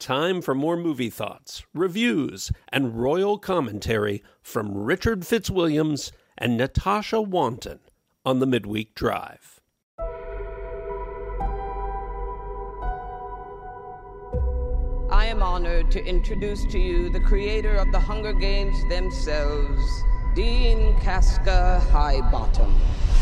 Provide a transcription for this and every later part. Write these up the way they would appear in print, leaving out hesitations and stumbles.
time for more movie thoughts, reviews, and royal commentary from Richard Fitzwilliams and Natasha Wanton on the Midweek Drive. I am honored to introduce to you the creator of the Hunger Games themselves, Dean Casca Highbottom.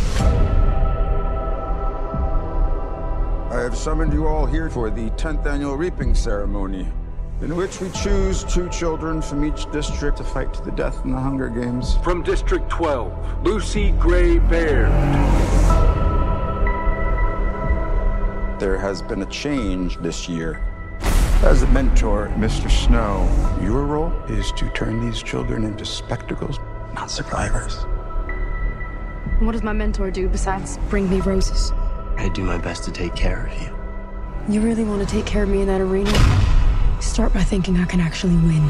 I have summoned you all here for the 10th annual reaping ceremony, in which we choose 2 children from each district to fight to the death in the Hunger Games. From District 12, Lucy Gray Baird. There has been a change this year. As a mentor, Mr. Snow, your role is to turn these children into spectacles, not survivors. What does my mentor do besides bring me roses? I do my best to take care of you. You really want to take care of me in that arena? Start by thinking I can actually win.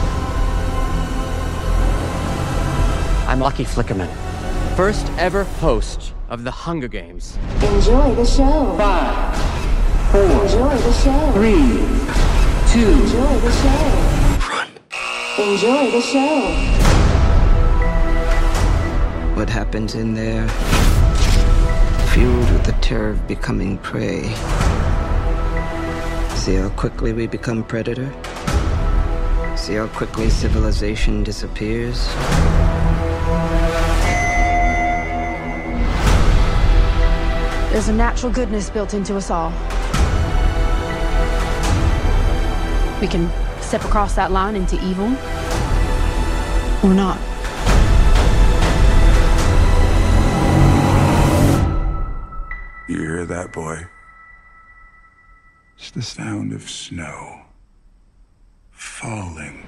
I'm Lucky Flickerman, first ever host of the Hunger Games. Enjoy the show. 5, 4, Enjoy the show. 3, 2. Enjoy the show. Run. Enjoy the show. What happens in there, fueled with the terror of becoming prey. See how quickly we become predator? See how quickly civilization disappears? There's a natural goodness built into us all. We can step across that line into evil, or not. You hear that, boy? It's the sound of snow falling.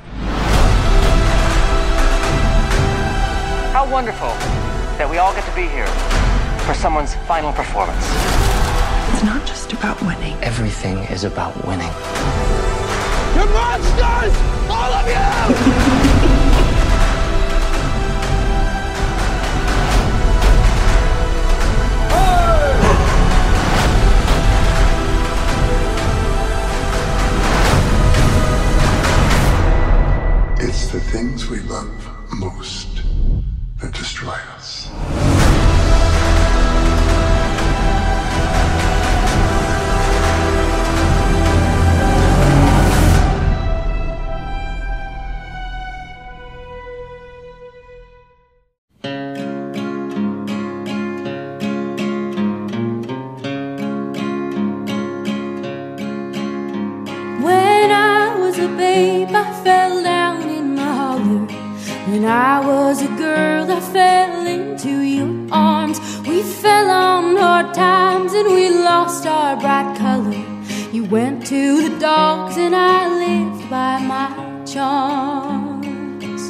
How wonderful that we all get to be here for someone's final performance. It's not just about winning. Everything is about winning. You monsters! All of you! It's the things we love most that destroy us. When I was a babe, I fell down in my holler. When I was a girl, I fell into your arms. We fell on hard times and we lost our bright color. You went to the dogs and I lived by my charms.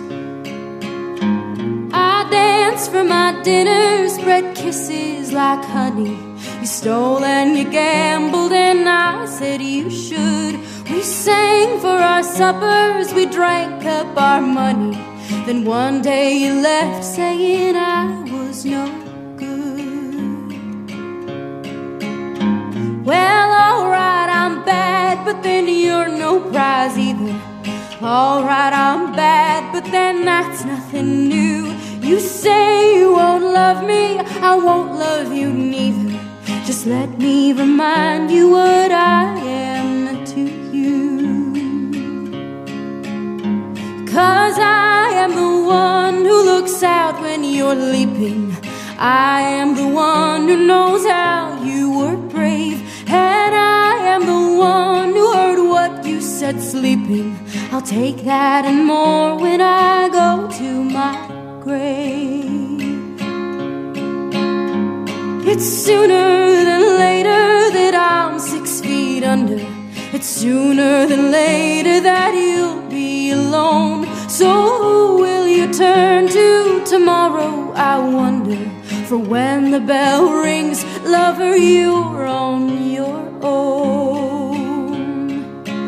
I danced for my dinner, spread kisses like honey. You stole and you gambled and I said you should. We sang for our suppers, we drank up our money. Then one day you left saying I was no good. Well, alright, I'm bad, but then you're no prize either. Alright, I'm bad, but then that's nothing new. You say you won't love me, I won't love you neither. Just let me remind you what I am to you. 'Cause I am the one who looks out when you're leaping. I am the one who knows how you were brave. And I am the one who heard what you said sleeping. I'll take that and more when I go to my grave. It's sooner than later that I'm 6 feet under. It's sooner than later that you'll be alone. So who will you turn to tomorrow, I wonder? For when the bell rings, lover, you're on your own.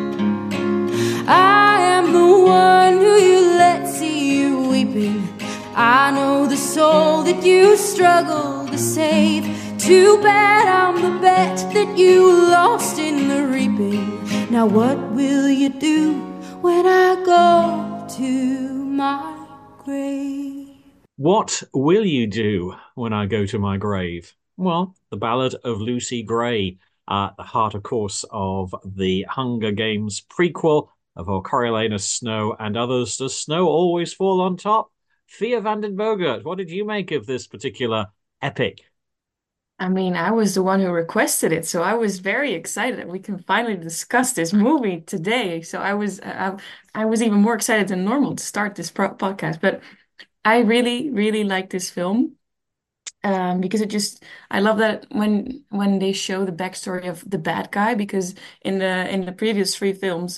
I am the one who you let see you weeping. I know the soul that you struggle to save. Too bad I'm the bet that you lost in the reaping. Now what will you do when I go to my grave? What will you do when I go to my grave? Well, the Ballad of Lucy Gray, at the heart, of course, of the Hunger Games prequel of our Coriolanus Snow and others. Does snow always fall on top? Thea van den Bogert, what did you make of this particular epic? I mean, I was the one who requested it, so I was very excited that we can finally discuss this movie today. So I was even more excited than normal to start this podcast. But I really, really like this film because I love that when they show the backstory of the bad guy, because in the previous three films,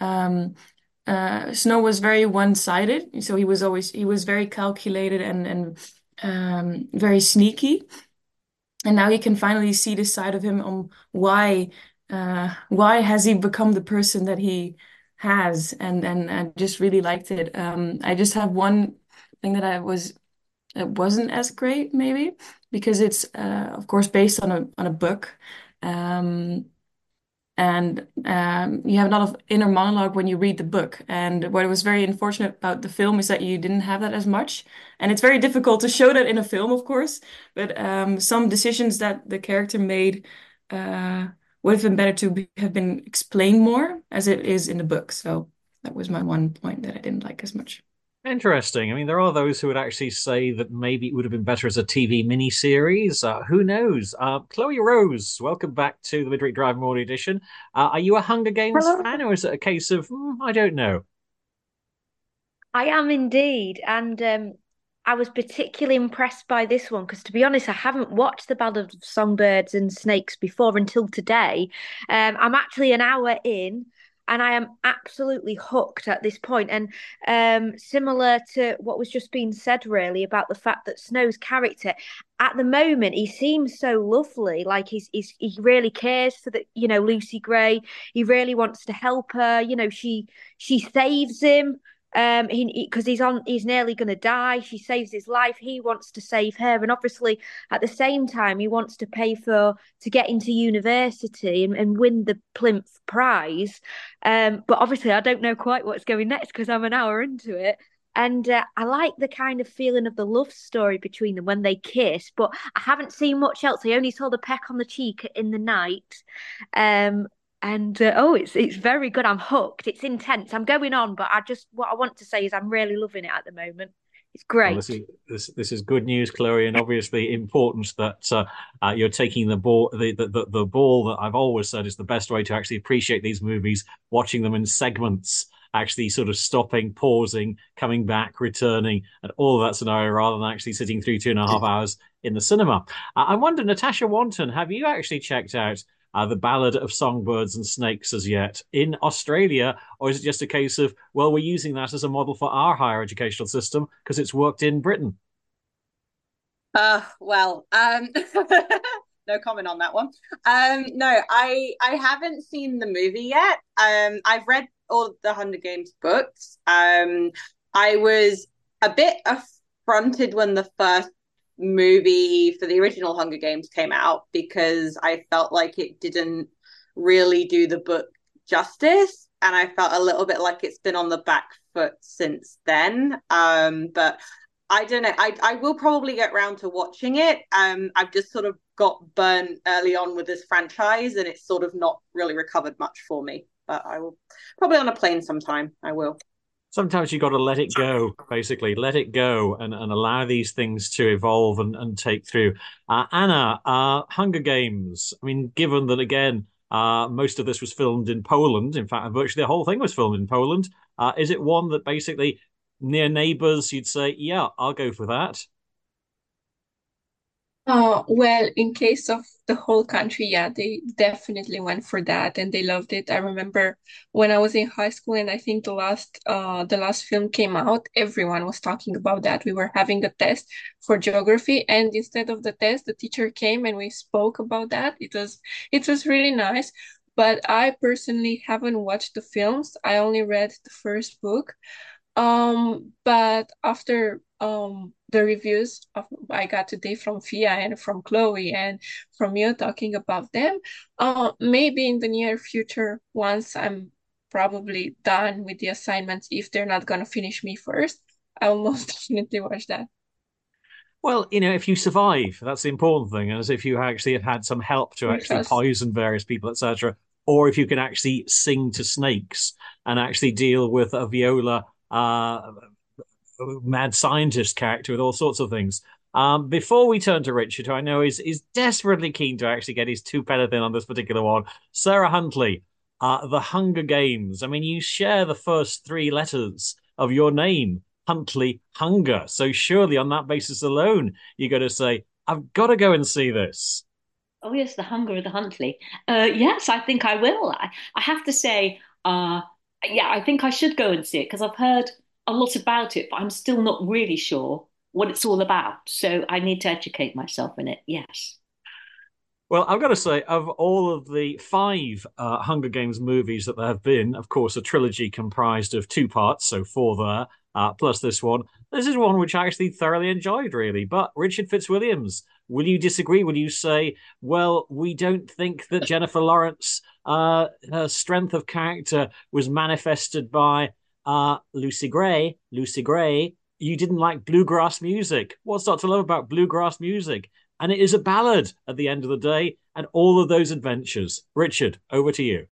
Snow was very one-sided, so he was very calculated and very sneaky. And now you can finally see the side of him on why has he become the person that he has, and I just really liked it. I just have one thing that wasn't as great, maybe, because it's of course based on a book. And you have a lot of inner monologue when you read the book. And what was very unfortunate about the film is that you didn't have that as much. And it's very difficult to show that in a film, of course. But some decisions that the character made would have been better to have been explained more as it is in the book. So that was my one point that I didn't like as much. Interesting. I mean, there are those who would actually say that maybe it would have been better as a TV miniseries. Who knows? Chloe Rose, welcome back to the Midweek Drive Morning Edition. Are you a Hunger Games fan, or is it a case of, I don't know? I am indeed. And I was particularly impressed by this one because, to be honest, I haven't watched The Ballad of Songbirds and Snakes before until today. I'm actually an hour in, and I am absolutely hooked at this point. And similar to what was just being said, really, about the fact that Snow's character, at the moment, he seems so lovely. Like he really cares for Lucy Gray. He really wants to help her. She saves him. Because he's nearly going to die. She saves his life. He wants to save her, and obviously at the same time he wants to pay to get into university and win the Plinth Prize. But obviously I don't know quite what's going next because I'm an hour into it. And I like the kind of feeling of the love story between them when they kiss, but I haven't seen much else. I only saw the peck on the cheek in the night. It's very good. I'm hooked. It's intense. I'm going on, but what I want to say is I'm really loving it at the moment. It's great. Well, this is good news, Chloe, and obviously important that you're taking the ball that I've always said is the best way to actually appreciate these movies, watching them in segments, actually sort of stopping, pausing, coming back, returning, and all of that scenario, rather than actually sitting through 2.5 hours in the cinema. I wonder, Natasha Wanton, have you actually checked out The Ballad of Songbirds and Snakes as yet in Australia, or is it just a case of, well, we're using that as a model for our higher educational system because it's worked in Britain? No comment on that one. No, I haven't seen the movie yet. I've read all of the Hunger Games books. I was a bit affronted when the first movie for the original Hunger Games came out because I felt like it didn't really do the book justice, and I felt a little bit like it's been on the back foot since then. But I don't know. I will probably get round to watching it. I've just sort of got burnt early on with this franchise, and it's sort of not really recovered much for me. But I will probably on a plane sometime. I will. Sometimes you've got to let it go, basically. Let it go and allow these things to evolve and take through. Anna, Hunger Games. I mean, given that, again, most of this was filmed in Poland. In fact, virtually the whole thing was filmed in Poland. Is it one that basically, near neighbours, you'd say, yeah, I'll go for that? Well, in case of the whole country, yeah, they definitely went for that and they loved it. I remember when I was in high school and I think the last film came out, everyone was talking about that. We were having a test for geography, and instead of the test, the teacher came and we spoke about that. It was really nice. But I personally haven't watched the films. I only read the first book. But after the reviews I got today from Fia and from Chloe and from you talking about them, maybe in the near future, once I'm probably done with the assignments, if they're not gonna finish me first, I'll most definitely watch that. Well, if you survive, that's the important thing. As if you actually have had some help to actually poison various people, etc. Or if you can actually sing to snakes and actually deal with a Viola mad scientist character with all sorts of things. Before we turn to Richard, who I know is desperately keen to actually get his two pennies in on this particular one, Sarah Huntley, The Hunger Games. I mean, you share the first three letters of your name, Huntley, Hunger. So surely on that basis alone, you're going to say, I've got to go and see this. Oh, yes, The Hunger of the Huntley. Yes, I think I will. I have to say, yeah, I think I should go and see it because I've heard a lot about it, but I'm still not really sure what it's all about. So I need to educate myself in it. Yes. Well, I've got to say, of all of the 5 Hunger Games movies that there have been, of course, a trilogy comprised of 2 parts, so 4 there, plus this one. This is one which I actually thoroughly enjoyed, really. But Richard Fitzwilliams, will you disagree? Will you say, well, we don't think that Jennifer Lawrence, her strength of character was manifested by Lucy Gray? Lucy Gray, you didn't like bluegrass music. What's not to love about bluegrass music? And it is a ballad at the end of the day, and all of those adventures. Richard, over to you.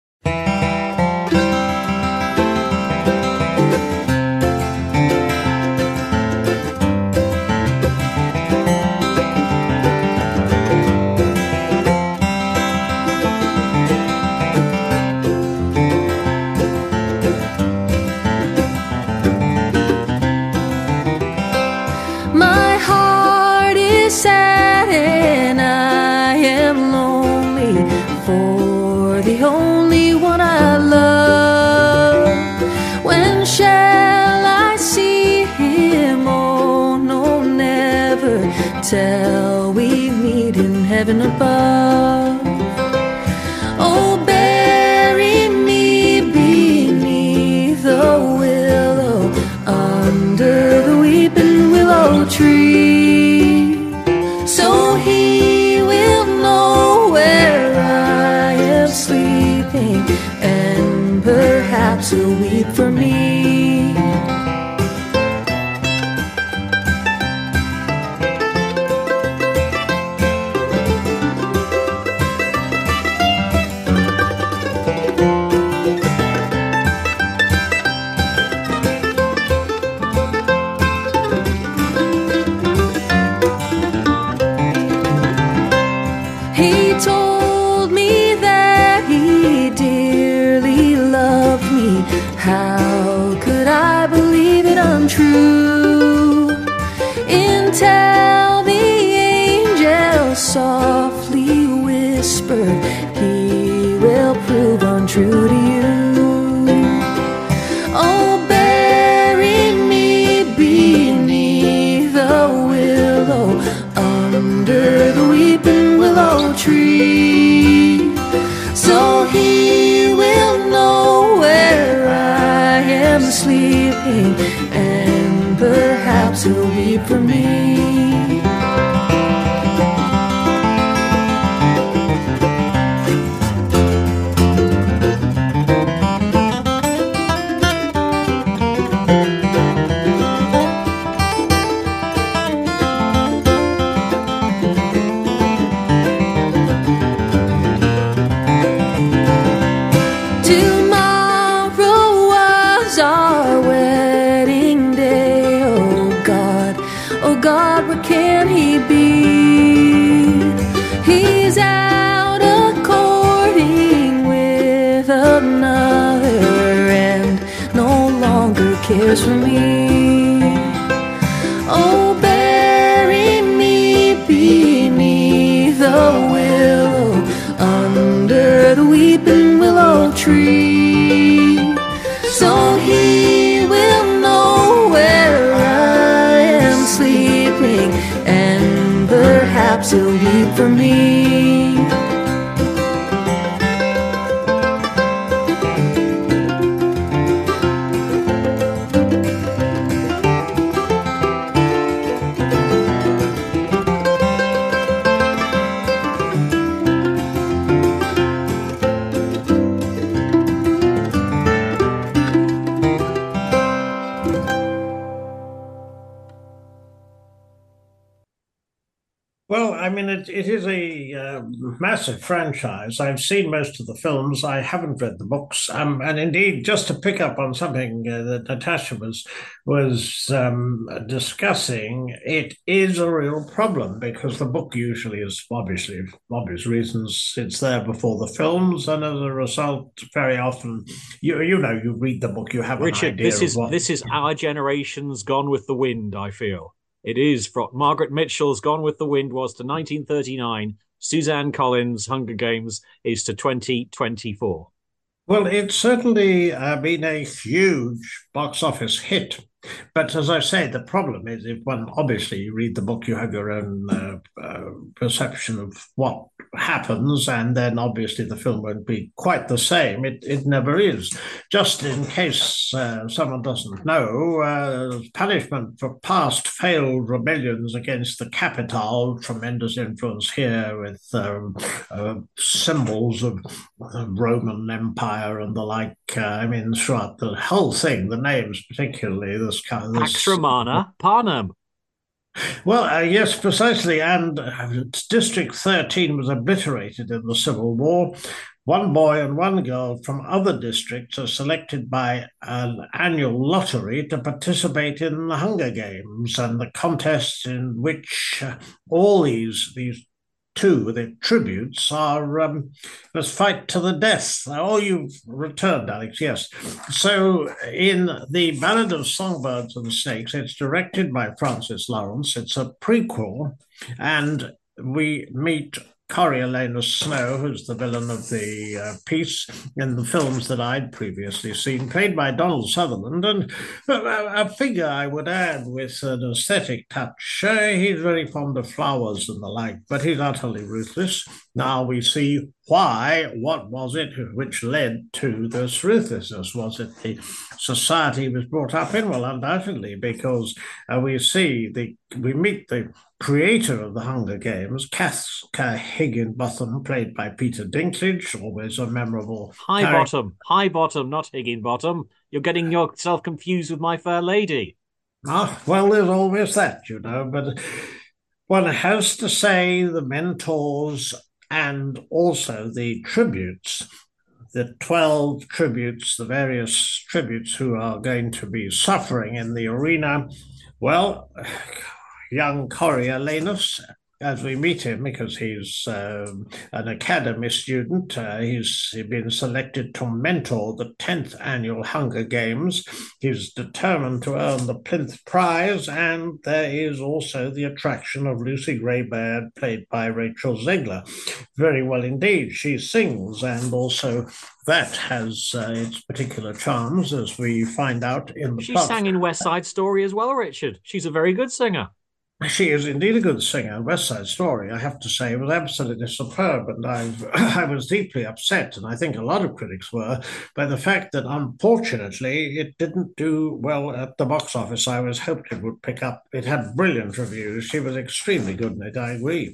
My heart is sad and I am lonely for the only one I love. When shall I see him? Oh no, never, till we meet in heaven above. Oh, bury me beneath the willow, under the weeping willow tree, so he will know where I am sleeping, and perhaps he'll weep for me. He told me that he dearly loved me. How could I believe it untrue? Until the angel softly whispered, he will prove untrue to you. Oh, bury me beneath the willow, under the weeping willow tree, so he will know where I am sleeping, and perhaps he'll weep for me. Tomorrow was our wedding day. Oh God, where can he be? He's out a-courting with another, and no longer cares for me. Oh, bury me beneath the willow, under the weeping willow tree, so he will know where I am sleeping, and perhaps he'll weep for me. Well, I mean, it is a massive franchise. I've seen most of the films. I haven't read the books. And indeed, just to pick up on something that Natasha was discussing, it is a real problem because the book usually is obviously, for obvious reasons, it's there before the films, and as a result, very often, you read the book, you have Richard, an idea of what. this is our generation's Gone with the Wind, I feel. It is from Margaret Mitchell's Gone with the Wind was to 1939. Suzanne Collins' Hunger Games is to 2024. Well, it's certainly been a huge box office hit. But as I say, the problem is if one obviously you read the book, you have your own perception of what happens, and then obviously the film won't be quite the same. It never is. Just in case someone doesn't know, punishment for past failed rebellions against the capital, tremendous influence here with symbols of the Roman Empire and the like. I mean, throughout the whole thing, the names particularly, this kind of... Pax Romana, Panem. Well, yes, precisely. And District 13 was obliterated in the Civil War. One boy and one girl from other districts are selected by an annual lottery to participate in the Hunger Games and the contest in which all these the tributes are let's fight to the death. Oh, you've returned, Alex, yes. So in The Ballad of Songbirds and Snakes, it's directed by Francis Lawrence. It's a prequel, and we meet Coriolanus Snow, who's the villain of the piece in the films that I'd previously seen, played by Donald Sutherland, and a figure I would add with an aesthetic touch. He's very fond of flowers and the like, but he's utterly ruthless. Now we see why. What was it which led to this ruthlessness? Was it the society he was brought up in? Well, undoubtedly, because we meet the creator of the Hunger Games, Casca Higginbotham, played by Peter Dinklage, always a memorable Highbottom, not Higginbottom. You're getting yourself confused with My Fair Lady. Ah, well, there's always that, but one has to say the mentors and also the tributes, the 12 tributes, the various tributes who are going to be suffering in the arena. Well, young Coriolanus, as we meet him, because he's an academy student, he's been selected to mentor the 10th annual Hunger Games. He's determined to earn the Plinth Prize, and there is also the attraction of Lucy Gray-Baird, played by Rachel Zegler. Very well indeed. She sings, and also that has its particular charms, as we find out in the plot. She sang in West Side Story as well, Richard. She's a very good singer. She is indeed a good singer. West Side Story, I have to say, was absolutely superb, and I was deeply upset, and I think a lot of critics were, by the fact that, unfortunately, it didn't do well at the box office. I was hoped it would pick up. It had brilliant reviews. She was extremely good in it, I agree.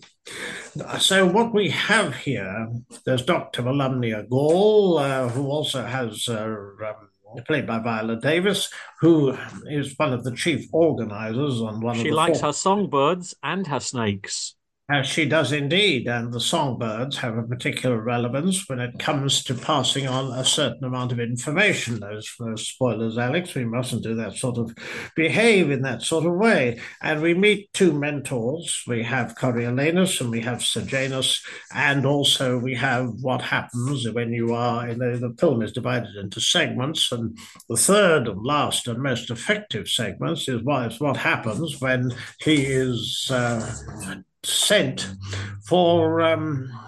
So what we have here, there's Dr. Volumnia Gaul, who also has... played by Viola Davis, who is one of the chief organizers on one of the... She likes her songbirds and her snakes. She does indeed, and the songbirds have a particular relevance when it comes to passing on a certain amount of information. Those spoilers, Alex, we mustn't do that behave in that sort of way. And we meet two mentors. We have Coriolanus and we have Sejanus, and also we have what happens when you are, the film is divided into segments, and the third and last and most effective segments is what happens when he is... sent for a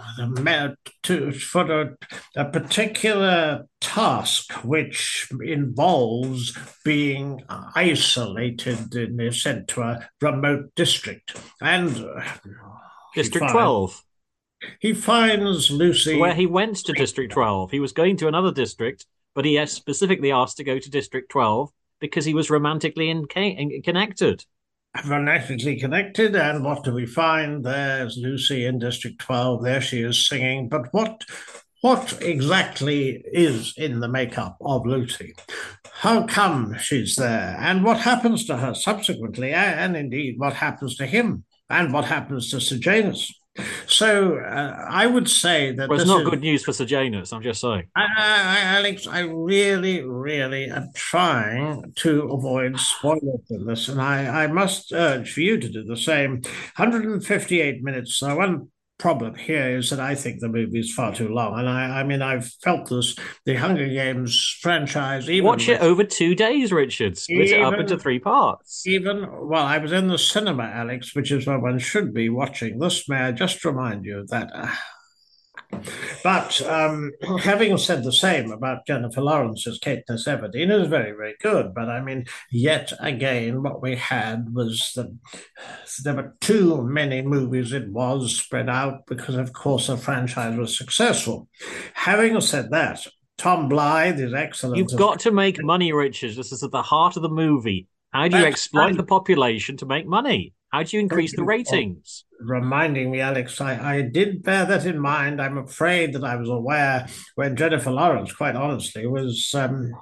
particular task which involves being isolated and sent to a remote district. And District 12. He finds Lucy... Where he went to District 12. He was going to another district, but he specifically asked to go to District 12 because he was romantically connected. Romantically connected, and what do we find? There's Lucy in District 12. There she is singing. But what exactly is in the makeup of Lucy? How come she's there? And what happens to her subsequently? And indeed, what happens to him and what happens to Sejanus. So I would say that well, it's this not is good news for Sejanus, I'm just saying. Alex, I really, really am trying to avoid spoilers in this, and I must urge for you to do the same. 158 minutes. One problem here is that I think the movie is far too long, and I mean, I've felt this. The Hunger Games franchise, even watch it over 2 days, Richard. Split it up into 3 parts. Well, I was in the cinema, Alex, which is where one should be watching this. May I just remind you of that? But having said the same about Jennifer Lawrence's Katniss Everdeen, is very, very good. But I mean, yet again, what we had was that there were too many movies. It was spread out because, of course, the franchise was successful. Having said that, Tom Blythe is excellent. You've got to make money, Richard. This is at the heart of the movie. How do you exploit the population to make money? How do you increase the ratings? Reminding me, Alex, I did bear that in mind. I'm afraid that I was aware when Jennifer Lawrence, quite honestly, was,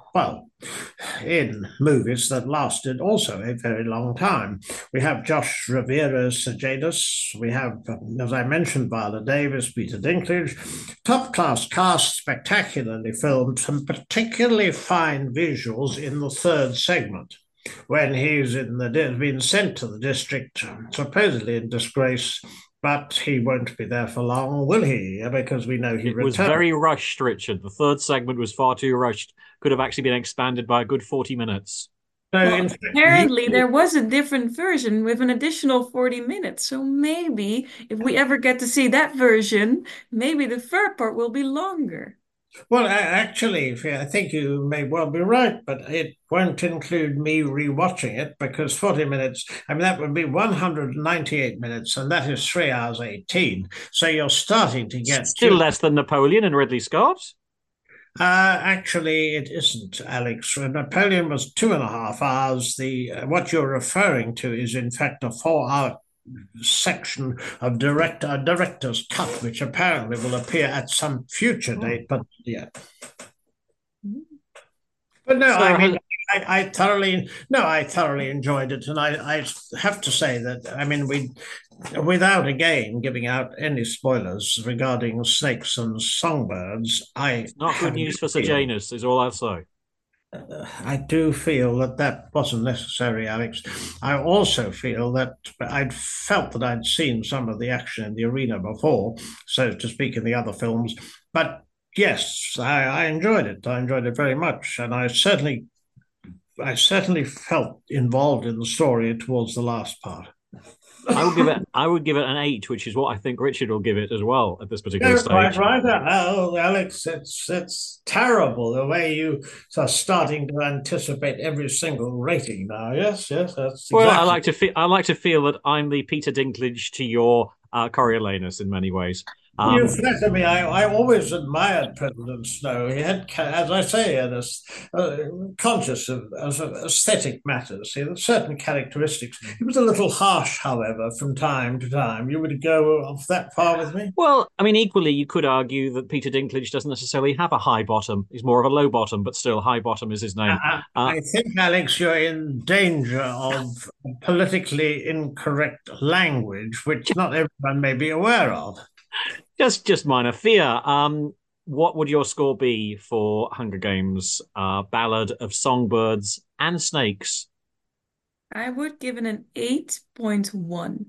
in movies that lasted also a very long time. We have Josh Rivera's Sejanus. We have, as I mentioned, Viola Davis, Peter Dinklage. Top-class cast, spectacularly filmed, some particularly fine visuals in the third segment, when he's been sent to the district, supposedly in disgrace, but he won't be there for long, will he? Because we know he returned. It was very rushed, Richard. The third segment was far too rushed. Could have actually been expanded by a good 40 minutes. Well, apparently there was a different version with an additional 40 minutes. So maybe if we ever get to see that version, maybe the third part will be longer. Well, actually, I think you may well be right, but it won't include me rewatching it because 40 minutes, I mean, that would be 198 minutes, and that is 3 hours 18. So you're starting to get... Still less than Napoleon and Ridley Scott. Actually, it isn't, Alex. Napoleon was 2.5 hours. What you're referring to is, in fact, a 4-hour section of director's cut, which apparently will appear at some future date, but yeah. But no, I mean, I thoroughly enjoyed it, and I have to say that, I mean, without again giving out any spoilers regarding snakes and songbirds, it's not good news for Sejanus, is all I'll say. I do feel that wasn't necessary, Alex. I also feel that I'd felt that I'd seen some of the action in the arena before, so to speak, in the other films. But yes, I enjoyed it. I enjoyed it very much, and I certainly felt involved in the story towards the last part. I would give it an 8, which is what I think Richard will give it as well at this particular stage. Quite right. Oh, Alex, it's terrible the way you are starting to anticipate every single rating now. Yes, that's well. Exactly. I like to feel that I'm the Peter Dinklage to your Coriolanus in many ways. You flatter me. I always admired President Snow. He had, as I say, conscious of aesthetic matters. He had certain characteristics. He was a little harsh, however, from time to time. You would go off that far with me? Well, I mean, equally, you could argue that Peter Dinklage doesn't necessarily have a high bottom. He's more of a low bottom, but still, high bottom is his name. I think, Alex, you're in danger of politically incorrect language, which not everyone may be aware of. Just minor fear. What would your score be for Hunger Games, Ballad of Songbirds and Snakes? I would give it an 8.1.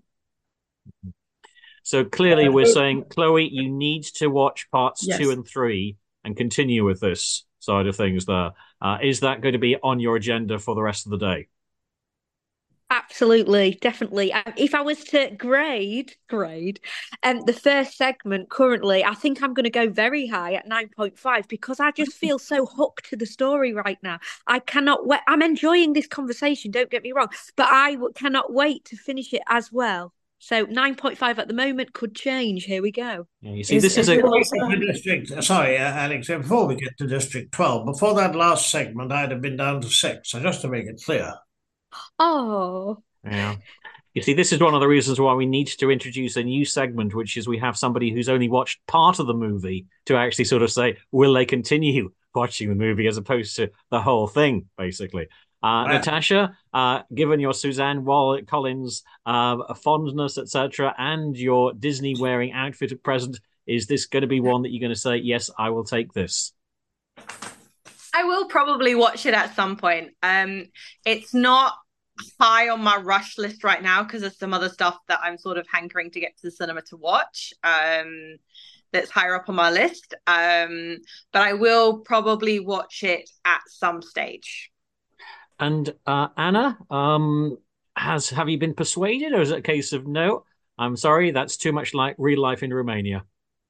So clearly we're saying, Chloe, you need to watch parts Yes. 2 and 3 and continue with this side of things there. Is that going to be on your agenda for the rest of the day? Absolutely, definitely. If I was to grade, the first segment currently, I think I'm going to go very high at 9.5 because I just feel so hooked to the story right now. I cannot wait. I'm enjoying this conversation, don't get me wrong, but I cannot wait to finish it as well. So 9.5 at the moment could change. Here we go. Yeah, you see, this is a... Sorry, Alex, before we get to District 12, before that last segment, I'd have been down to 6, so just to make it clear. Oh. Yeah. You see, this is one of the reasons why we need to introduce a new segment, which is we have somebody who's only watched part of the movie to actually sort of say, will they continue watching the movie as opposed to the whole thing, basically. Natasha, given your Suzanne Collins fondness, etc., and your Disney wearing outfit at present, is this going to be one that you're going to say, yes, I will take this? I will probably watch it at some point. It's not high on my rush list right now because there's some other stuff that I'm sort of hankering to get to the cinema to watch. That's higher up on my list. But I will probably watch it at some stage. And Anna, have you been persuaded, or is it a case of no? I'm sorry, that's too much like real life in Romania.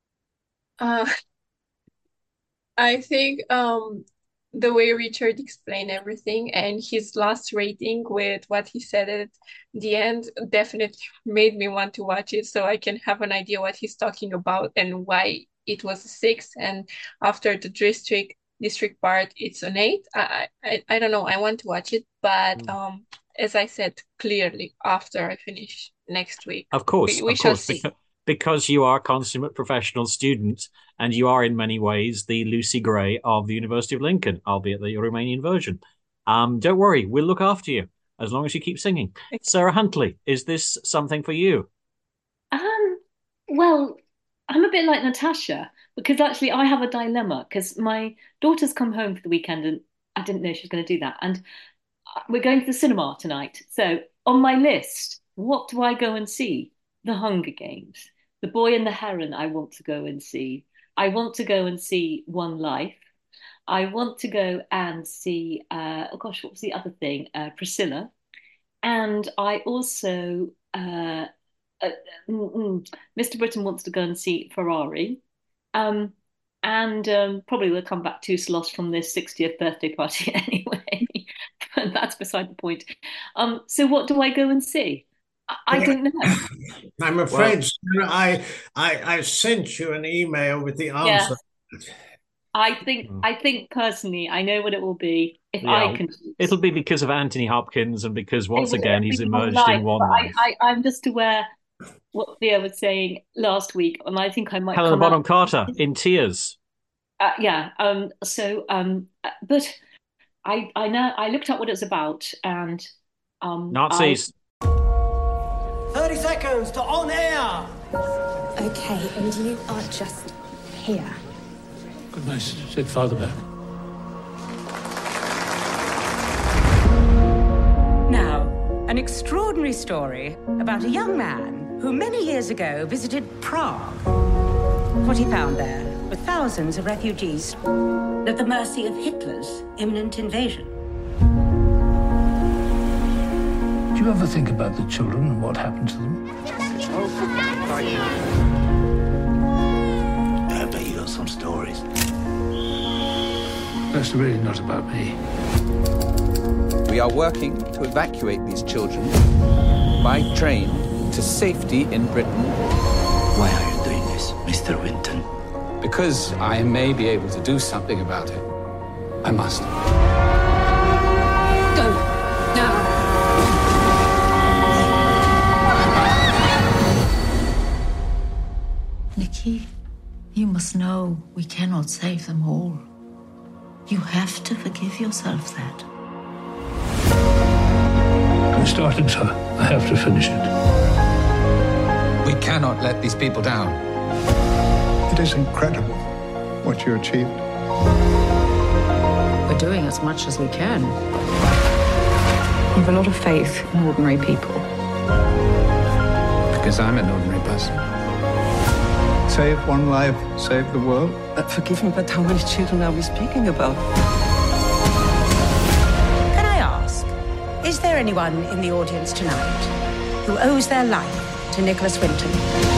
I think the way Richard explained everything and his last rating with what he said at the end definitely made me want to watch it, so I can have an idea what he's talking about and why it was a 6, and after the district part it's an 8. I don't know, I want to watch it, but as I said, clearly after I finish next week. Of course, we shall see. Because you are a consummate professional student and you are in many ways the Lucy Gray of the University of Lincoln, albeit the Romanian version. Don't worry, we'll look after you as long as you keep singing. Sarah Huntley, is this something for you? Well, I'm a bit like Natasha, because actually I have a dilemma, because my daughter's come home for the weekend and I didn't know she was going to do that. And we're going to the cinema tonight. So on my list, what do I go and see? The Hunger Games. The Boy and the Heron I want to go and see. I want to go and see One Life. I want to go and see, what was the other thing? Priscilla. And I also, Mr. Britain wants to go and see Ferrari. And probably we'll come back to Sloss from this 60th birthday party anyway. But that's beside the point. So what do I go and see? I don't know. I'm afraid, Sarah, I sent you an email with the answer. Yeah. I think personally, I know what it will be. If I can, it'll be because of Anthony Hopkins and because once again he's emerged in One Life. I'm just aware what Theo was saying last week, and I think I might. Helena Bonham Carter in tears. Yeah. But I looked up what it's about, and Nazis. 30 seconds to on air. Okay, and you are just here. Good night. Sit farther back. Now, an extraordinary story about a young man who many years ago visited Prague. What he found there were thousands of refugees at the mercy of Hitler's imminent invasion. Do you ever think about the children and what happened to them? I bet you got some stories. That's really not about me. We are working to evacuate these children by train to safety in Britain. Why are you doing this, Mr. Winton? Because I may be able to do something about it. I must. Go, now. Nikki, you must know we cannot save them all. You have to forgive yourself that. I started, sir. I have to finish it. We cannot let these people down. It is incredible what you achieved. We're doing as much as we can. You have a lot of faith in ordinary people. Because I'm an ordinary person. Save one life, save the world. Forgive me, but how many children are we speaking about? Can I ask, is there anyone in the audience tonight who owes their life to Nicholas Winton?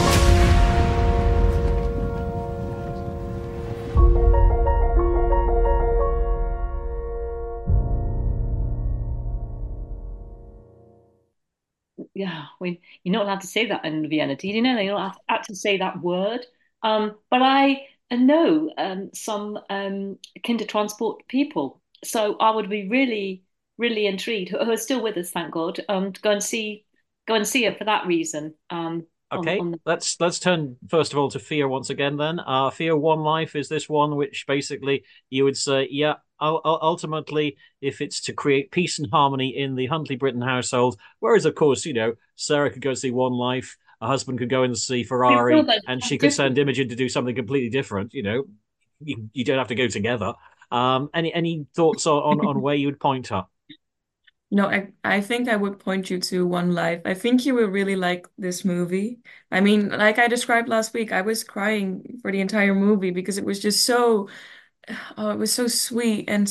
Yeah, you're not allowed to say that in Vienna. Did you know that you're not allowed to say that word? But I know some Kindertransport people, so I would be really, really intrigued, who are still with us, thank God, to go and see it for that reason. Okay, let's turn first of all to Fear once again. Then, Fear One Life, is this one which basically you would say, yeah, ultimately, if it's to create peace and harmony in the Huntley Britton household, whereas of course, Sarah could go see One Life, her husband could go and see Ferrari, and she could send Imogen to do something completely different. You don't have to go together. Any thoughts on where you would point her? No, I think I would point you to One Life. I think you will really like this movie. I mean, like I described last week, I was crying for the entire movie because it was just it was so sweet and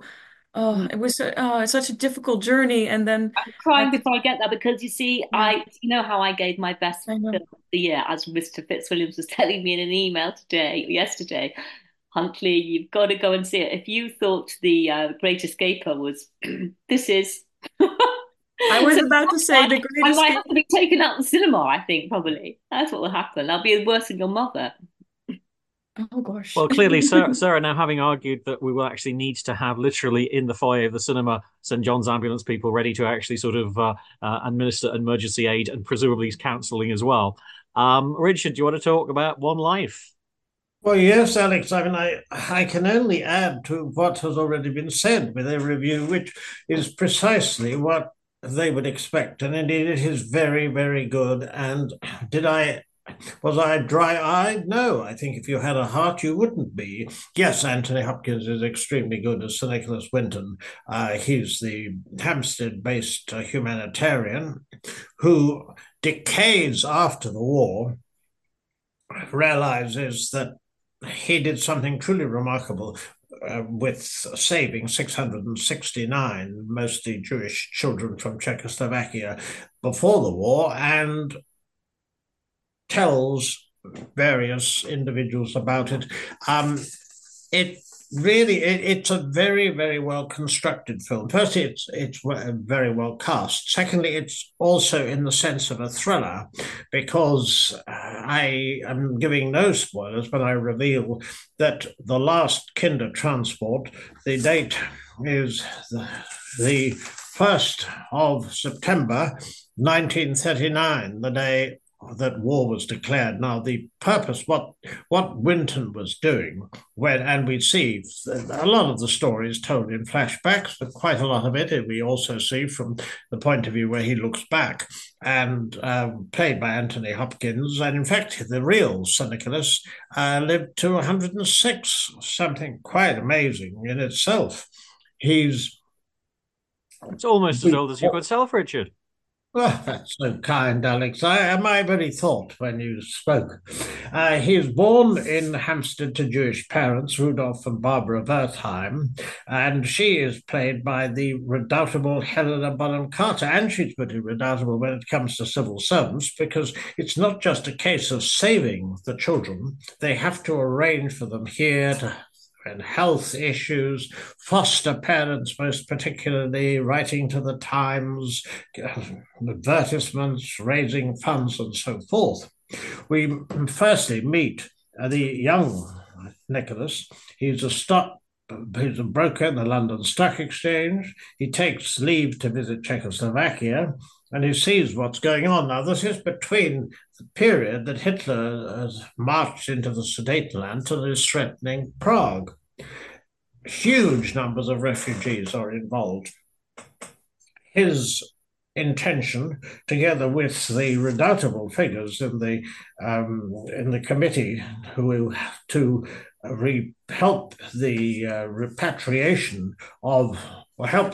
it's such a difficult journey. And then I'm crying before I get there because you see, you know how I gave my best film of the year, as Mr. Fitzwilliams was telling me in an email yesterday. Huntley, you've got to go and see it. If you thought The Great Escaper was, this is. I was about to say The Great Escaper. I might have to be taken out in the cinema, I think, probably. That's what will happen. I'll be worse than your mother. Oh, gosh. Well, clearly, Sarah, now having argued that we will actually need to have literally in the foyer of the cinema St. John's ambulance people ready to actually sort of administer emergency aid and presumably counselling as well. Richard, do you want to talk about One Life? Well, yes, Alex. I mean, I can only add to what has already been said with a review, which is precisely what they would expect. And indeed, it is very, very good. And was I dry-eyed? No, I think if you had a heart, you wouldn't be. Yes, Anthony Hopkins is extremely good as Sir Nicholas Winton. He's the Hampstead-based humanitarian who, decades after the war, realizes that he did something truly remarkable with saving 669 mostly Jewish children from Czechoslovakia before the war, and tells various individuals about it. It's a very, very well constructed film. Firstly, it's very well cast. Secondly, it's also in the sense of a thriller, because I am giving no spoilers, but I reveal that the last Kindertransport, the date is the 1st of September 1939, the day that war was declared. Now, the purpose, what Winton was doing, and we see a lot of the story is told in flashbacks, but quite a lot of it we also see from the point of view where he looks back, and played by Anthony Hopkins. And in fact, the real Sir Nicholas lived to 106, something quite amazing in itself. It's almost as old as you could self, Richard. Oh, that's so kind, Alex. My very thought when you spoke. He was born in Hampstead to Jewish parents, Rudolph and Barbara Wertheim, and she is played by the redoubtable Helena Bonham Carter. And she's pretty redoubtable when it comes to civil servants, because it's not just a case of saving the children. They have to arrange for them here and health issues, foster parents most particularly, writing to the Times, advertisements, raising funds and so forth. We firstly meet the young Nicholas. He's a broker in the London Stock Exchange. He takes leave to visit Czechoslovakia, and he sees what's going on. Now, this is between the period that Hitler has marched into the Sudetenland and is threatening Prague. Huge numbers of refugees are involved. His intention, together with the redoubtable figures in the committee who to help the repatriation of, or help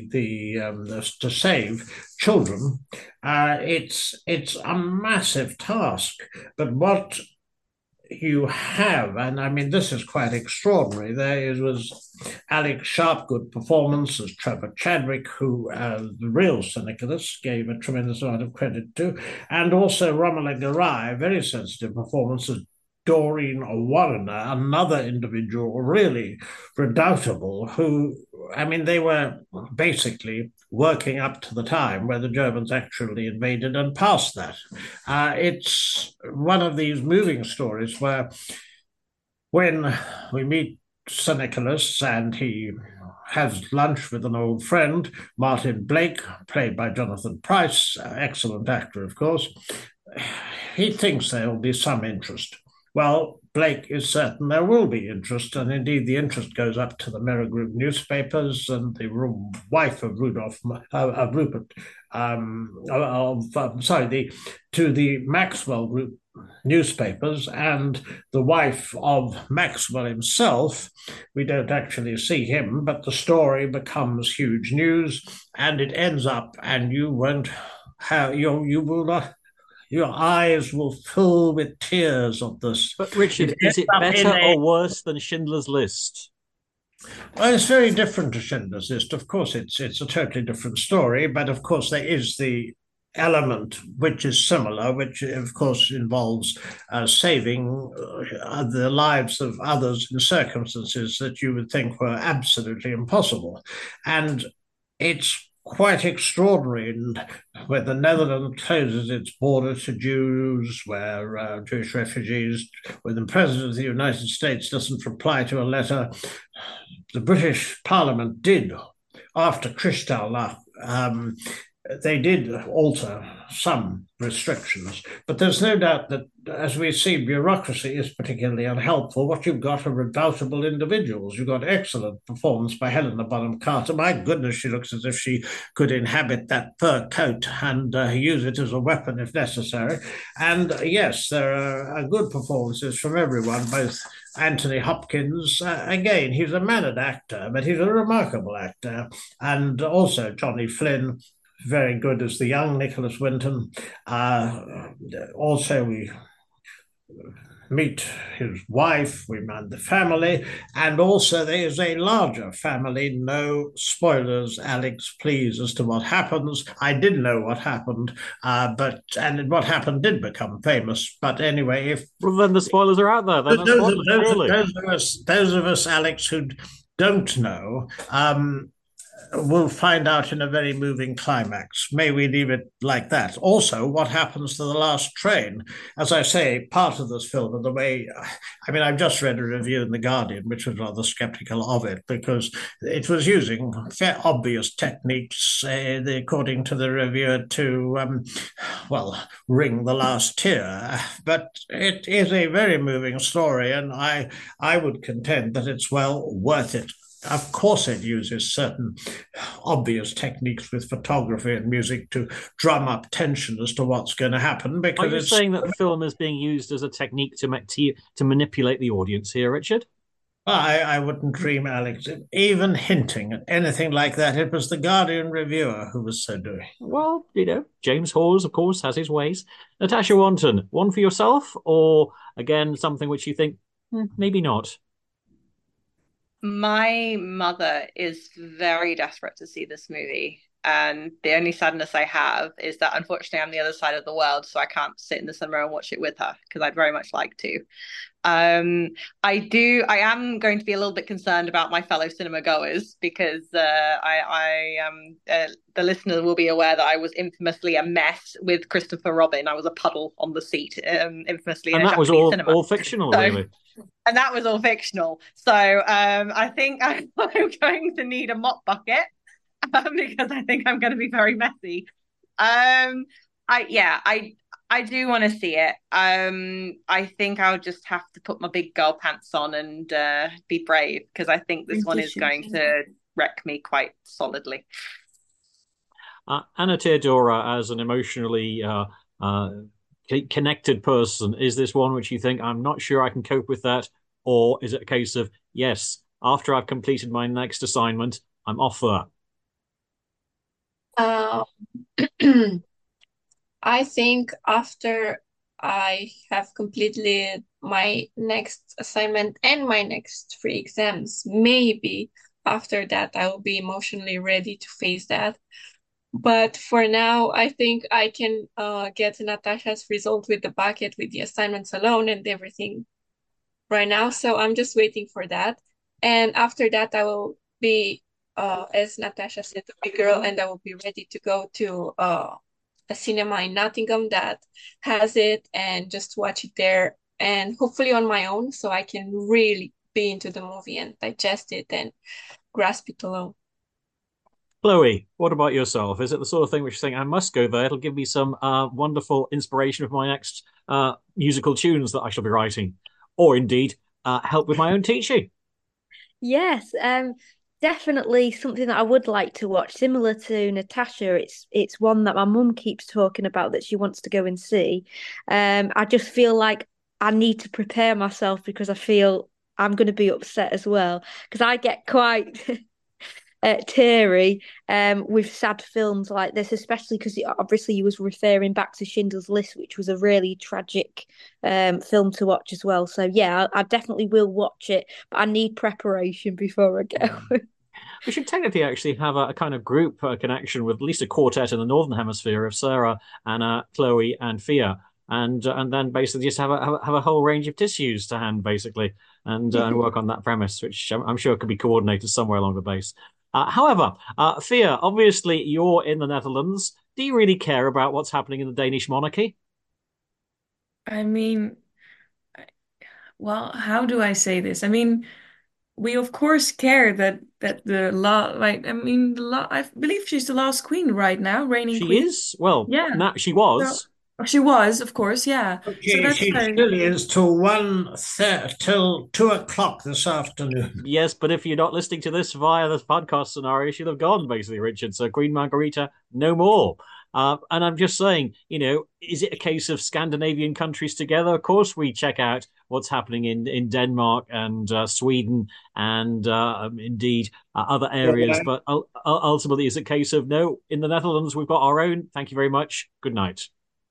to save children, it's a massive task. But what you have, and I mean, this is quite extraordinary. There was Alex Sharpgood performance as Trevor Chadwick, who the real Sir Nicholas gave a tremendous amount of credit to, and also Romola Garai, very sensitive performance as Doreen Warner, another individual really redoubtable, who, I mean, they were basically working up to the time where the Germans actually invaded and past that. It's one of these moving stories where when we meet Sir Nicholas and he has lunch with an old friend, Martin Blake, played by Jonathan Pryce, excellent actor, of course, he thinks there will be some interest. Well, Blake is certain there will be interest, and indeed the interest goes up to the Mirror Group newspapers and the wife of Rupert, to the Maxwell Group newspapers and the wife of Maxwell himself. We don't actually see him, but the story becomes huge news, and it ends up, and you won't have you will not. Your eyes will fill with tears of this. But Richard, is it better or worse than Schindler's List? Well, it's very different to Schindler's List. Of course, it's a totally different story, but of course there is the element which is similar, which of course involves saving the lives of others in circumstances that you would think were absolutely impossible. And it's quite extraordinary, and where the Netherlands closes its border to Jews, where Jewish refugees, when the President of the United States doesn't reply to a letter, the British Parliament did, after Kristallnacht, they did alter some restrictions, but there's no doubt that, as we see, bureaucracy is particularly unhelpful. What you've got are redoubtable individuals. You've got excellent performance by Helena Bonham Carter. My goodness, she looks as if she could inhabit that fur coat and use it as a weapon if necessary. And yes, there are good performances from everyone, both Anthony Hopkins, again, he's a mannered actor, but he's a remarkable actor, and also Johnny Flynn, very good as the young Nicholas Winton. Also, we meet his wife, we meet the family, and also there is a larger family. No spoilers, Alex, please, as to what happens. I did know what happened, and what happened did become famous. But anyway, well, then the spoilers are out there. Then those of us, Alex, who don't know, we'll find out in a very moving climax. May we leave it like that? Also, what happens to the last train? As I say, part of this film, and the way, I mean, I've just read a review in The Guardian, which was rather skeptical of it, because it was using fair obvious techniques, according to the reviewer, to, wring the last tear. But it is a very moving story, and I would contend that it's well worth it. Of course, it uses certain obvious techniques with photography and music to drum up tension as to what's going to happen. Because are you saying that the film is being used as a technique to manipulate the audience here, Richard? I wouldn't dream, Alex, of even hinting at anything like that. It was the Guardian reviewer who was so doing. Well, James Hawes, of course, has his ways. Natasha Wanton, one for yourself, or again something which you think maybe not? My mother is very desperate to see this movie, and the only sadness I have is that unfortunately I'm the other side of the world, so I can't sit in the cinema and watch it with her, because I'd very much like to. I am going to be a little bit concerned about my fellow cinema goers, because the listener will be aware that I was infamously a mess with Christopher Robin. I was a puddle on the seat, infamously. And that was all fictional, really. And that was all fictional. So I think I'm going to need a mop bucket because I think I'm going to be very messy. I do want to see it. I think I'll just have to put my big girl pants on and be brave, because I think this one is going to wreck me quite solidly. Anna Theodora, as an emotionally connected person, is this one which you think, I'm not sure I can cope with that? Or is it a case of, yes, after I've completed my next assignment, I'm off that? I think after I have completed my next assignment and my next 3 exams, maybe after that I will be emotionally ready to face that. But for now, I think I can get Natasha's result with the bucket, with the assignments alone and everything right now. So I'm just waiting for that. And after that, I will be, as Natasha said, a big girl, and I will be ready to go to a cinema in Nottingham that has it, and just watch it there, and hopefully on my own, so I can really be into the movie and digest it and grasp it alone. Chloe, what about yourself? Is it the sort of thing which you think I must go there? It'll give me some wonderful inspiration for my next musical tunes that I shall be writing, or indeed help with my own teaching. Yes, definitely something that I would like to watch. Similar to Natasha, it's one that my mum keeps talking about that she wants to go and see. I just feel like I need to prepare myself because I feel I'm going to be upset as well because I get quite teary with sad films like this, especially because obviously you was referring back to Schindler's List, which was a really tragic film to watch as well. So yeah, I definitely will watch it, but I need preparation before I go. We should technically actually have a kind of group connection with at least a quartet in the Northern Hemisphere of Sarah, Anna, Chloe, and Fia, and then basically just have a whole range of tissues to hand, basically, and work on that premise, which I'm sure could be coordinated somewhere along the base. However, Fia, obviously you're in the Netherlands. Do you really care about what's happening in the Danish monarchy? I mean, well, how do I say this? I mean, we of course care that the law, like, I mean, the law, I believe she's the last queen right now, reigning She queen. is? Well, Yeah. now she So was. she was, of course, yeah. So She still is till 2 o'clock this afternoon. Yes, but if you're not listening to this via this podcast scenario, she'll have gone, basically, Richard. So Queen Margarita, no more. And I'm just saying, is it a case of Scandinavian countries together? Of course, we check out what's happening in Denmark and Sweden and indeed other areas. But ultimately, it's a case of no, in the Netherlands, we've got our own. Thank you very much. Good night.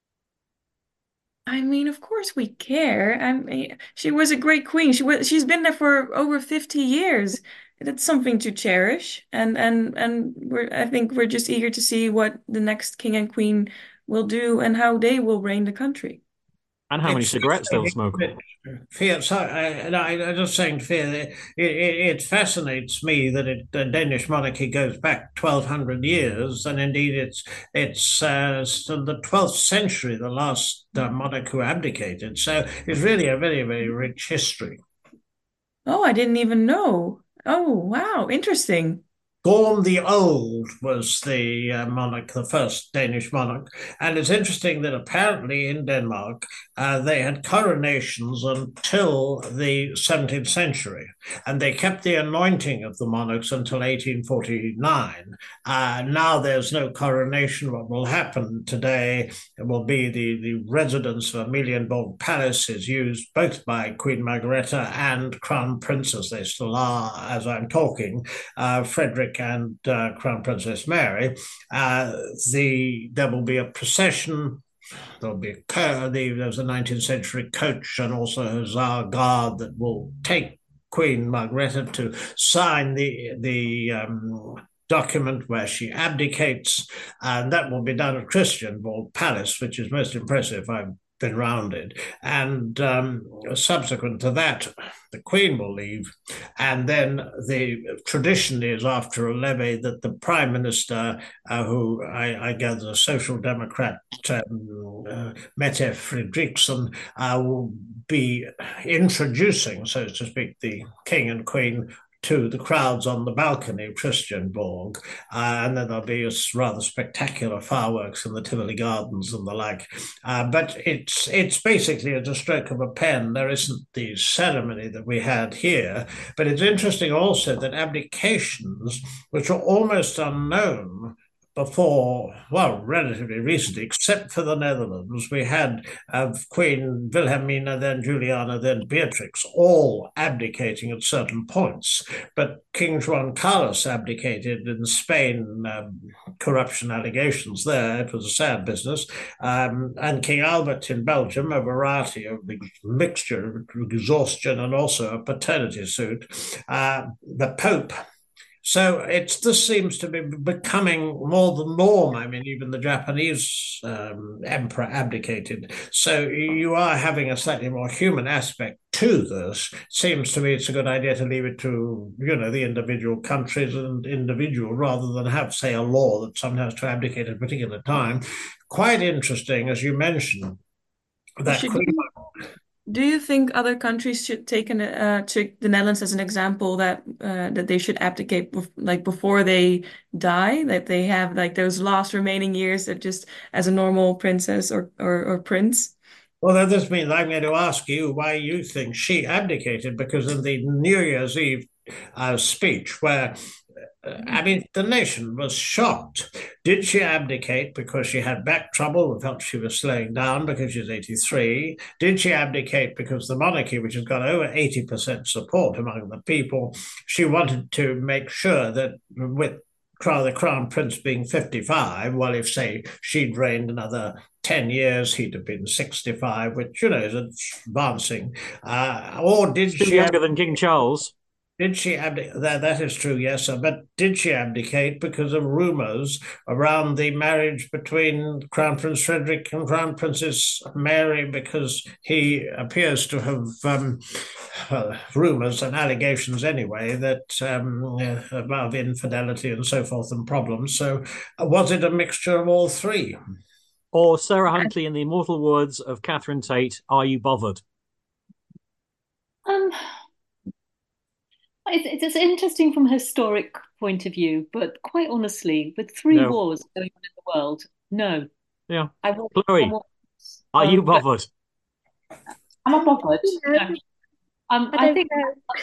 I mean, of course we care. I mean, she was a great queen. She's been there for over 50 years. That's something to cherish. And I think we're just eager to see what the next king and queen will do and how they will reign the country. And how many cigarettes they'll smoke. Fia, I'm just saying, Fia, it fascinates me that the Danish monarchy goes back 1,200 years, and indeed it's the 12th century, the last monarch who abdicated. So it's really a very, very rich history. Oh, I didn't even know. Oh, wow, interesting. Gorm the Old was the monarch, the first Danish monarch. And it's interesting that apparently in Denmark, they had coronations until the 17th century. And they kept the anointing of the monarchs until 1849. Now there's no coronation. What will happen today will be the residence of Amalienborg Palace is used both by Queen Margrethe and Crown Princes. They still are, as I'm talking, Frederick and Crown Princess Mary. There will be a procession. There'll be there's a 19th century coach and also a Hussar Guard that will take Queen Margrethe to sign the document where she abdicates, and that will be done at Christiansborg Palace, which is most impressive. I've been round it, and subsequent to that, the Queen will leave, and then the tradition is after a levee that the Prime Minister, who I gather a Social Democrat, Mette Frederiksen, will be introducing, so to speak, the King and Queen to the crowds on the balcony of Christiansborg, and then there'll be rather spectacular fireworks in the Tivoli Gardens and the like. But it's basically at a stroke of a pen. There isn't the ceremony that we had here, but it's interesting also that abdications, which are almost unknown before, well, relatively recently, except for the Netherlands, we had Queen Wilhelmina, then Juliana, then Beatrix, all abdicating at certain points. But King Juan Carlos abdicated in Spain, corruption allegations there. It was a sad business. And King Albert in Belgium, a variety of mixture of exhaustion and also a paternity suit. The Pope. So this seems to be becoming more the norm. I mean, even the Japanese emperor abdicated. So you are having a slightly more human aspect to this. Seems to me it's a good idea to leave it to, the individual countries and individual rather than have, say, a law that someone has to abdicate at a particular time. Quite interesting, as you mentioned, that Do you think other countries should take the Netherlands as an example that they should abdicate before they die, that they have like those last remaining years that just as a normal princess or prince? Well, then this means I'm going to ask you why you think she abdicated, because in the New Year's Eve speech, where I mean, the nation was shocked. Did she abdicate because she had back trouble and felt she was slowing down because she's 83? Did she abdicate because the monarchy, which has got over 80% support among the people, she wanted to make sure that with the Crown Prince being 55, well, if, say, she'd reigned another 10 years, he'd have been 65, which, you know, is advancing. Or did Still she... younger than King Charles. Did she abdicate? That is true, yes, sir. But did she abdicate because of rumours around the marriage between Crown Prince Frederick and Crown Princess Mary, because he appears to have rumours and allegations anyway that about infidelity and so forth and problems. So was it a mixture of all three? Or Sarah Huntley, in the immortal words of Catherine Tate, are you bothered? It's interesting from a historic point of view, but quite honestly, with three wars going on in the world, no. Yeah. Chloe, are you bothered? I'm not bothered. No. I think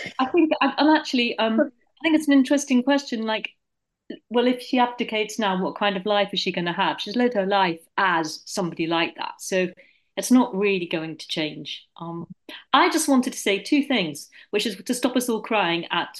it's an interesting question. Like, well, if she abdicates now, what kind of life is she going to have? She's lived her life as somebody like that, so it's not really going to change. I just wanted to say two things, which is to stop us all crying at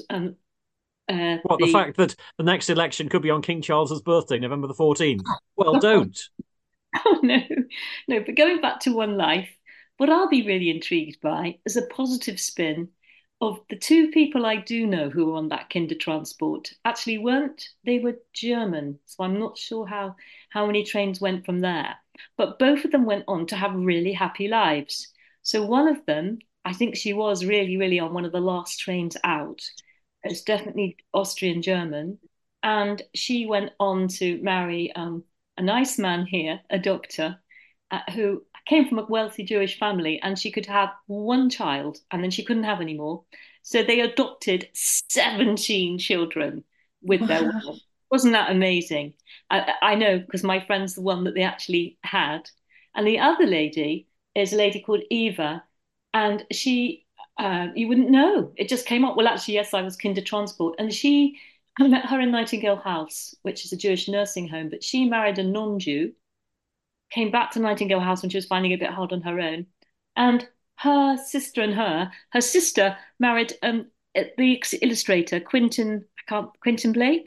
the fact that the next election could be on King Charles's birthday, November the 14th. Well, don't. Oh, no. But going back to One Life, what I'll be really intrigued by is a positive spin of the two people I do know who were on that Kindertransport. Actually weren't. They were German, so I'm not sure how many trains went from there. But both of them went on to have really happy lives. So one of them, I think she was really, really on one of the last trains out. It's definitely Austrian-German. And she went on to marry a nice man here, a doctor, who came from a wealthy Jewish family, and she could have one child and then she couldn't have any more. So they adopted 17 children with their wife. Wasn't that amazing? I know, because my friend's the one that they actually had. And the other lady is a lady called Eva. And she, you wouldn't know. It just came up. Well, actually, yes, I was Kindertransport. And I met her in Nightingale House, which is a Jewish nursing home. But she married a non-Jew, came back to Nightingale House when she was finding it a bit hard on her own. And her sister her sister married the illustrator, Quentin Blake.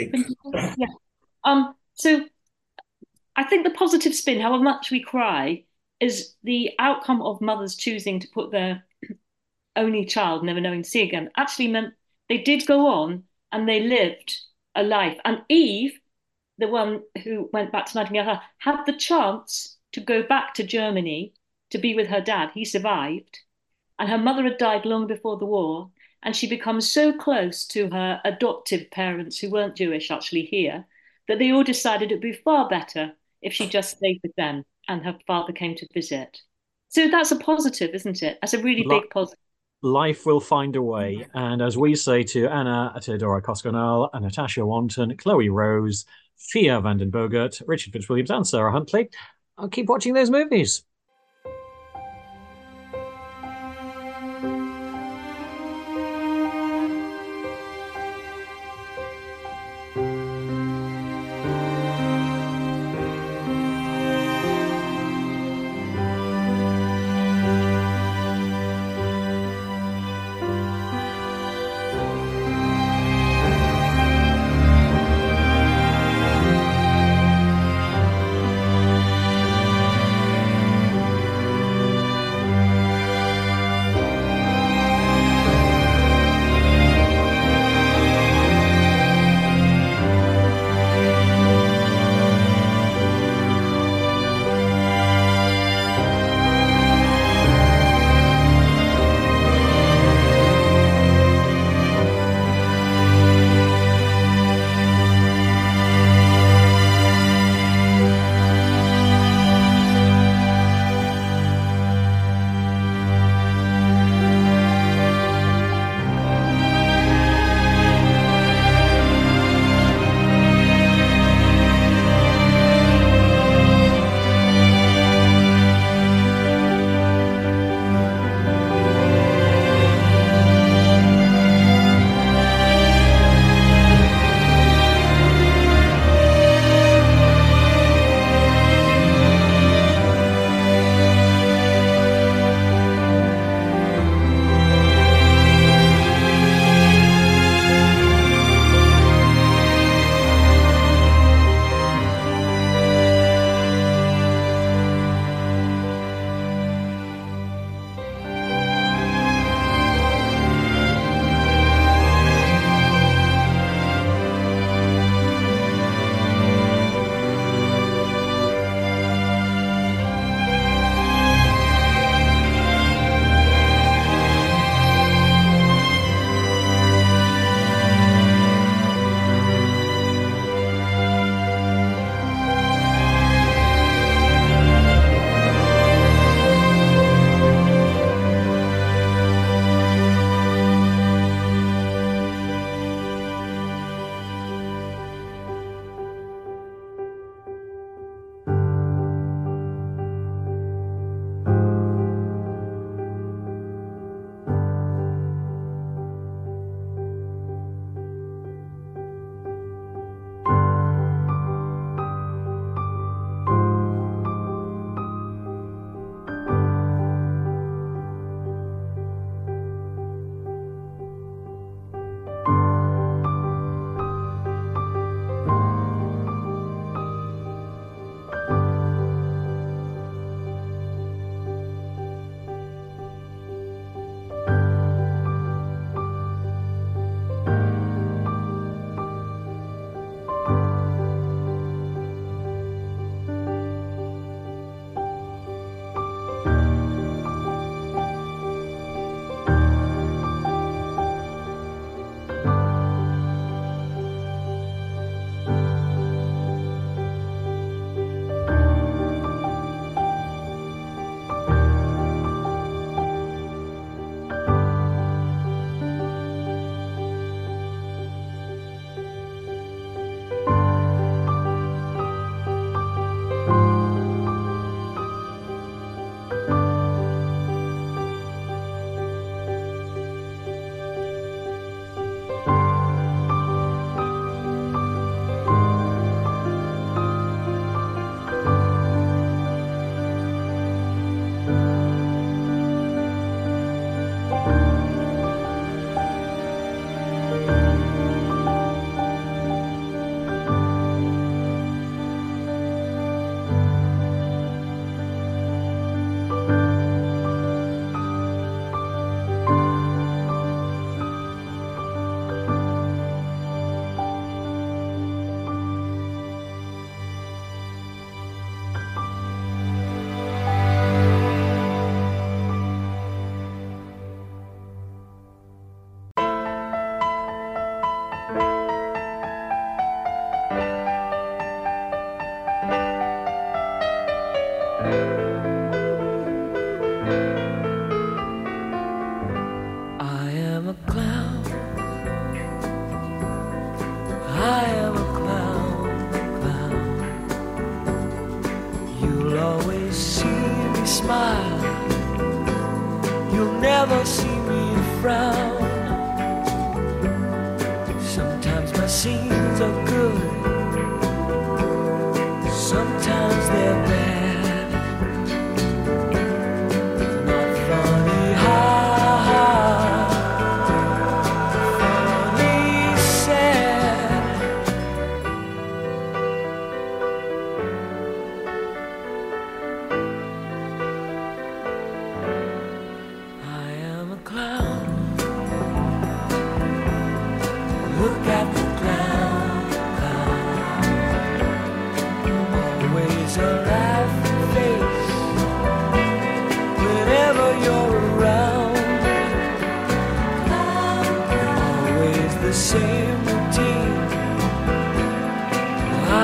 Yeah. So I think the positive spin, however much we cry, is the outcome of mothers choosing to put their only child, never knowing to see again, actually meant they did go on and they lived a life. And Eve, the one who went back to Nightingale, had the chance to go back to Germany to be with her dad. He survived. And her mother had died long before the war. And she becomes so close to her adoptive parents, who weren't Jewish actually here, that they all decided it would be far better if she just stayed with them and her father came to visit. So that's a positive, isn't it? That's a really big positive. Life will find a way. And as we say to Anna Theodora Cosconal, Natasha Wanton, Chloe Rose, Fia Vanden Bogert, Richard Fitzwilliams and Sarah Huntley, I'll keep watching those movies.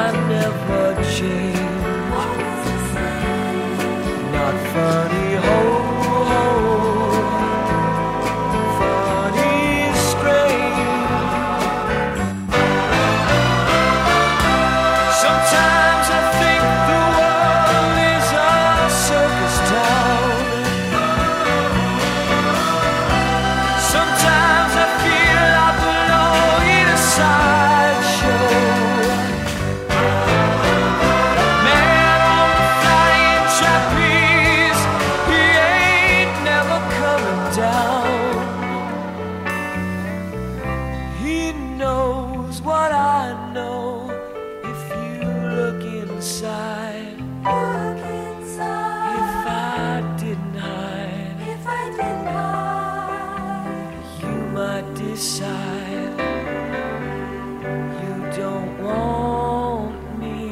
I never change. Not funny, ho, ho. Funny, strange. Sometimes I think the world is a circus town. Sometimes I feel I belong in a sideshow. Man on the flying trapeze, he ain't never coming down. He knows what I know if you look inside. If I didn't hide, you might decide you don't want me.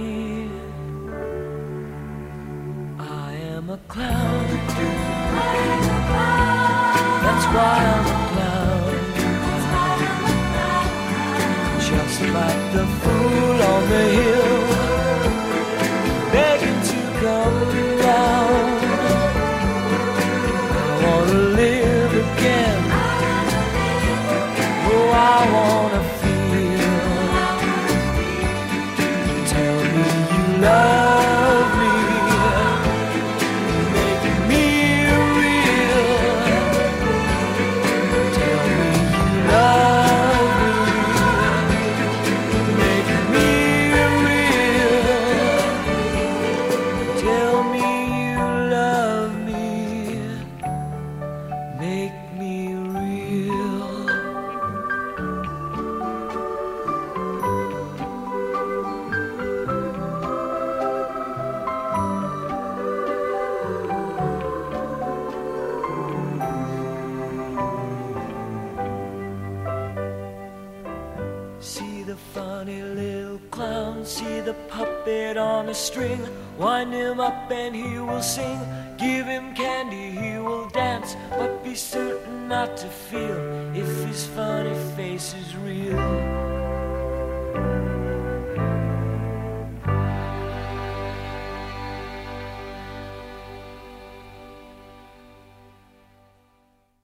I am a clown. That's why I'm a clown. Just like the fool on the hill, begging to come down. I wanna live again. Oh, I wanna feel. Tell me you love me. Make me real. Tell me you love me. Make me real. Tell me you love me. Make me real. See the funny little clown, see the puppet on a string. Wind him up and he will sing. Give him candy, he will dance. But be certain not to feel if his funny face is real.